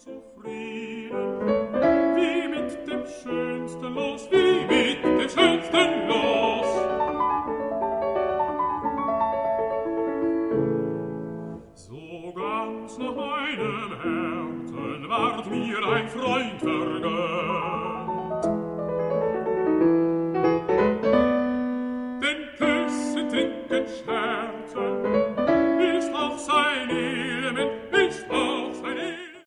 zufrieden, wie mit dem schönsten Los, wie mit dem schönsten Los. So ganz nach meinem Herzen ward mir ein Freund vergönnt. Den Küssen, Trinken, Scherzen,